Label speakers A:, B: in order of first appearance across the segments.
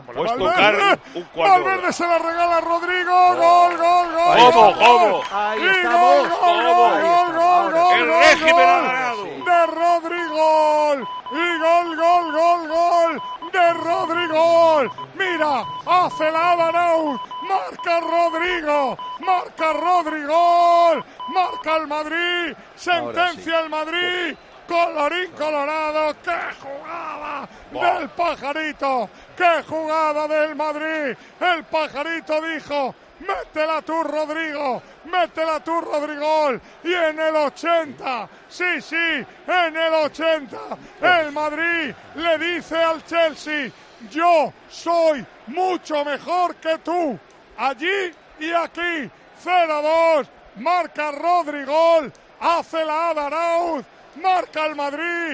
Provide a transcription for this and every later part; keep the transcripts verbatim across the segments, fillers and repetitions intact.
A: Pues tocar un cuarto.
B: Valverde se la regala a Rodrigo. Gol, gol, gol.
A: ¿Cómo, cómo?
C: Ahí
B: Y
C: estamos.
B: gol, gol, gol, gol, gol,
A: El
B: gol,
A: régimen ha
B: gol
A: ganado.
B: de Rodrigo. Y gol, gol, gol, gol de Rodrigo. Mira, hace la Adanaut. Marca Rodrigo. Marca Rodrigo. Marca el Madrid. Sentencia el Madrid. Colorín colorado, qué jugada
A: wow.
B: del Pajarito, qué jugada del Madrid. El Pajarito dijo, métela tú Rodrigo, métela tú Rodrigo. Y en el ochenta, sí, sí, en el ochenta, el Madrid le dice al Chelsea, yo soy mucho mejor que tú. Allí y aquí, cero a dos, marca Rodrigo, hace la Adanaut. Marca el Madrid,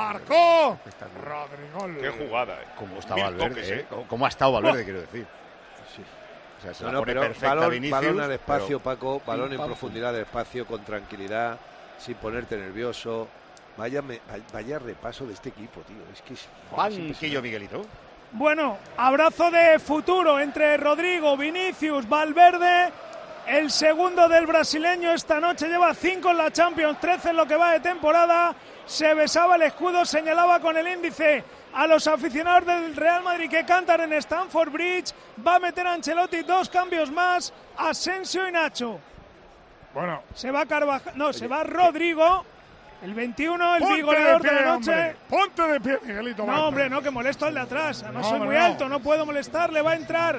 B: marcó Rodrigo.
A: Qué jugada, eh.
D: ¿Cómo está
A: Mil
D: Valverde?
A: toques,
D: Eh?
A: eh.
D: ¿Cómo ha estado Valverde, quiero decir?
C: Sí.
D: O sea, se
C: No,
D: la
C: no,
D: pone
C: pero
D: perfecta
C: balón,
D: Vinicius,
C: balón al espacio,
D: pero...
C: Paco, balón en
D: pam,
C: profundidad del espacio, con tranquilidad, sin ponerte nervioso. Vaya, me, vaya repaso de este equipo, tío. Es que es,
D: Banquillo, Miguelito.
E: Bueno, abrazo de futuro entre Rodrigo, Vinicius, Valverde. El segundo del brasileño esta noche lleva cinco en la Champions, trece en lo que va de temporada. Se besaba el escudo, señalaba con el índice a los aficionados del Real Madrid que cantan en Stamford Bridge. Va a meter a Ancelotti dos cambios más, Asensio y Nacho.
B: Bueno,
E: se va Carvajal, no, se va Rodrigo, el veintiuno, el
B: ponte
E: bigoleador
B: de,
E: de,
B: pie,
E: la noche.
B: Hombre. Ponte de pie, Miguelito.
E: No, hombre, no, que molesto al de atrás. Además
B: No,
E: soy
B: hombre,
E: muy
B: no.
E: alto, no puedo molestar. Le va a entrar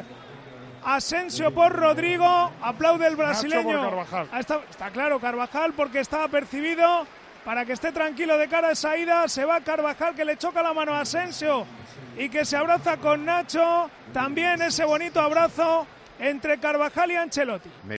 E: Asensio por Rodrigo, aplaude el brasileño.
B: Nacho por Carvajal.
E: Ah, está, está claro, Carvajal, porque estaba percibido para que esté tranquilo de cara a esa ida. Se va Carvajal, que le choca la mano a Asensio y que se abraza con Nacho. También ese bonito abrazo entre Carvajal y Ancelotti.